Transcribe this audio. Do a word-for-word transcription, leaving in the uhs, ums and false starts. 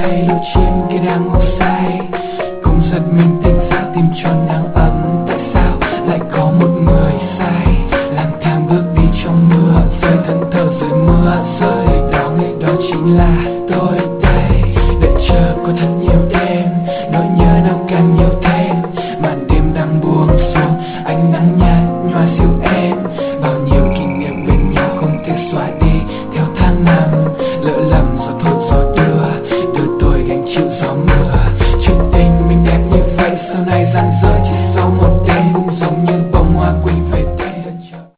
đây đôi chim kia đang ngủ say, cùng giật mình tỉnh dậy tìm cho nắng ấm. Tại sao lại có một người say lang thang bước đi trong mưa rơi, thân thờ dưới mưa rơi. Người đó người đó chính là tôi đây, đợi chờ có thật nhiều đêm, nỗi nhớ nào càng nhiều thêm.